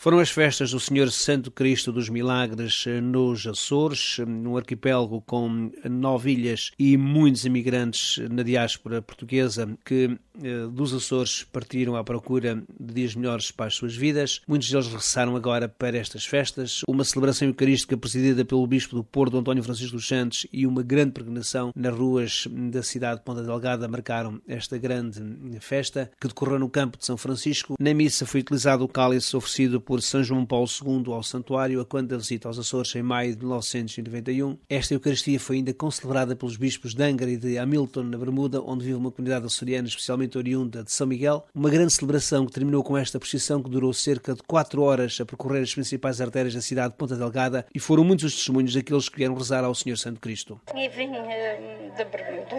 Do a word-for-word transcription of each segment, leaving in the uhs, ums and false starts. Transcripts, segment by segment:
Foram as festas do Senhor Santo Cristo dos Milagres nos Açores, num arquipélago com nove ilhas e muitos imigrantes na diáspora portuguesa que dos Açores partiram à procura de dias melhores para as suas vidas. Muitos deles regressaram agora para estas festas. Uma celebração eucarística presidida pelo Bispo do Porto, António Francisco dos Santos, e uma grande peregrinação nas ruas da cidade de Ponta Delgada marcaram esta grande festa, que decorreu no campo de São Francisco. Na missa foi utilizado o cálice oferecido por São João Paulo segundo ao santuário, a quando da visita aos Açores em maio de mil novecentos e noventa e um. Esta Eucaristia foi ainda concelebrada pelos bispos de Angra e de Hamilton, na Bermuda, onde vive uma comunidade açoriana especialmente oriunda de São Miguel. Uma grande celebração que terminou com esta procissão que durou cerca de quatro horas a percorrer as principais artérias da cidade de Ponta Delgada, e foram muitos os testemunhos daqueles que vieram rezar ao Senhor Santo Cristo. E vim uh, da Bermuda.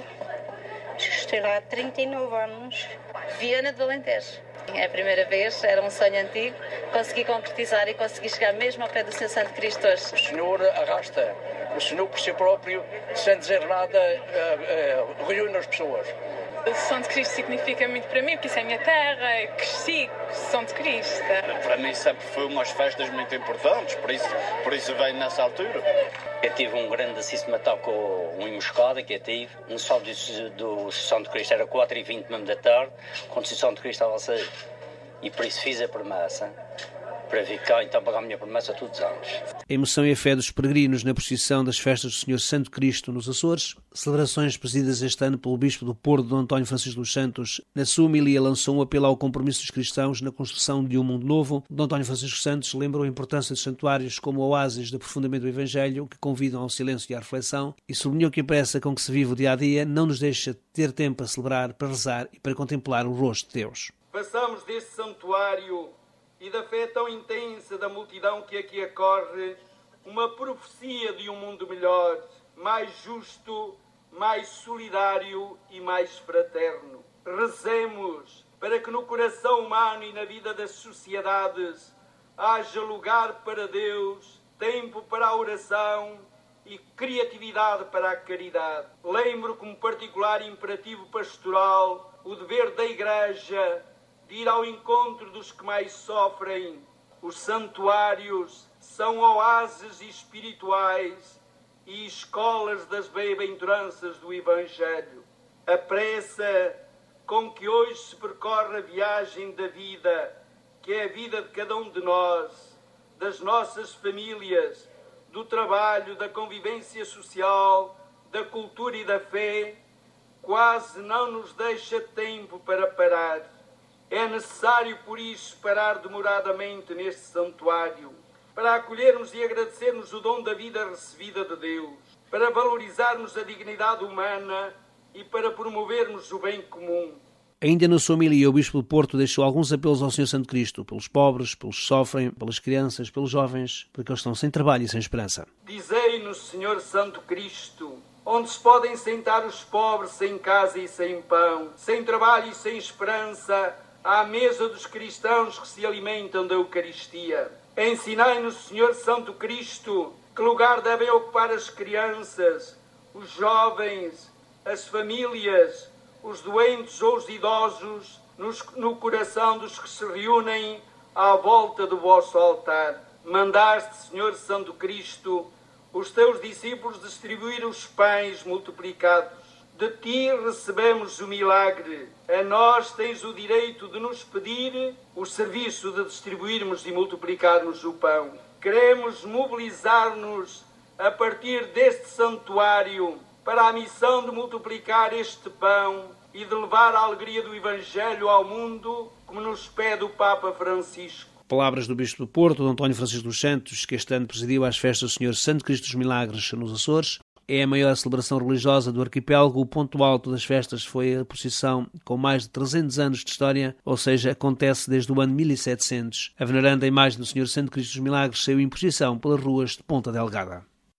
Estou lá há trinta e nove anos. Viana de Alentejo. É a primeira vez, era um sonho antigo, consegui concretizar e consegui chegar mesmo ao pé do Senhor Santo Cristo hoje. O Senhor arrasta, o Senhor por si próprio, sem dizer nada, uh, uh, reúne as pessoas. O Santo Cristo significa muito para mim, porque isso é a minha terra, eu cresci com o Santo Cristo. Para mim sempre foi umas festas muito importantes, por isso, por isso venho nessa altura. Eu tive um grande assistente natal com um emboscada que eu tive. No sábado do Santo Cristo era quatro e vinte mesmo da tarde, quando o Santo Cristo estava a sair. E por isso fiz a promessa, para ficar então pagar a minha promessa todos os anos. A emoção e a fé dos peregrinos na procissão das festas do Senhor Santo Cristo nos Açores, celebrações presididas este ano pelo Bispo do Porto, Dom António Francisco dos Santos. Na sua homilia lançou um apelo ao compromisso dos cristãos na construção de um mundo novo. Dom António Francisco dos Santos lembrou a importância dos santuários como oásis de aprofundamento do Evangelho, que convidam ao silêncio e à reflexão, e sublinhou que a pressa com que se vive o dia-a-dia não nos deixa ter tempo para celebrar, para rezar e para contemplar o rosto de Deus. Passamos deste santuário e da fé tão intensa da multidão que aqui acorre, uma profecia de um mundo melhor, mais justo, mais solidário e mais fraterno. Rezemos para que no coração humano e na vida das sociedades haja lugar para Deus, tempo para a oração e criatividade para a caridade. Lembro como particular imperativo pastoral o dever da Igreja de ir ao encontro dos que mais sofrem. Os santuários são oásis espirituais e escolas das bem-aventuranças do Evangelho. A pressa com que hoje se percorre a viagem da vida, que é a vida de cada um de nós, das nossas famílias, do trabalho, da convivência social, da cultura e da fé, quase não nos deixa tempo para parar. É necessário, por isso, parar demoradamente neste santuário, para acolhermos e agradecermos o dom da vida recebida de Deus, para valorizarmos a dignidade humana e para promovermos o bem comum. Ainda na sua homilia, o Bispo do Porto deixou alguns apelos ao Senhor Santo Cristo, pelos pobres, pelos que sofrem, pelas crianças, pelos jovens, porque eles estão sem trabalho e sem esperança. Dizei-nos, Senhor Santo Cristo, onde se podem sentar os pobres sem casa e sem pão, sem trabalho e sem esperança, à mesa dos cristãos que se alimentam da Eucaristia. Ensinai-nos, Senhor Santo Cristo, que lugar devem ocupar as crianças, os jovens, as famílias, os doentes ou os idosos, nos, no coração dos que se reúnem à volta do vosso altar. Mandaste, Senhor Santo Cristo, os teus discípulos distribuir os pães multiplicados. De ti recebemos o milagre. A nós tens o direito de nos pedir o serviço de distribuirmos e multiplicarmos o pão. Queremos mobilizar-nos a partir deste santuário para a missão de multiplicar este pão e de levar a alegria do Evangelho ao mundo, como nos pede o Papa Francisco. Palavras do Bispo do Porto, Dom António Francisco dos Santos, que este ano presidiu às festas do Senhor Santo Cristo dos Milagres nos Açores. É a maior celebração religiosa do arquipélago. O ponto alto das festas foi a procissão com mais de trezentos anos de história, ou seja, acontece desde o ano mil e setecentos. A veneranda imagem do Senhor Santo Cristo dos Milagres saiu em procissão pelas ruas de Ponta Delgada.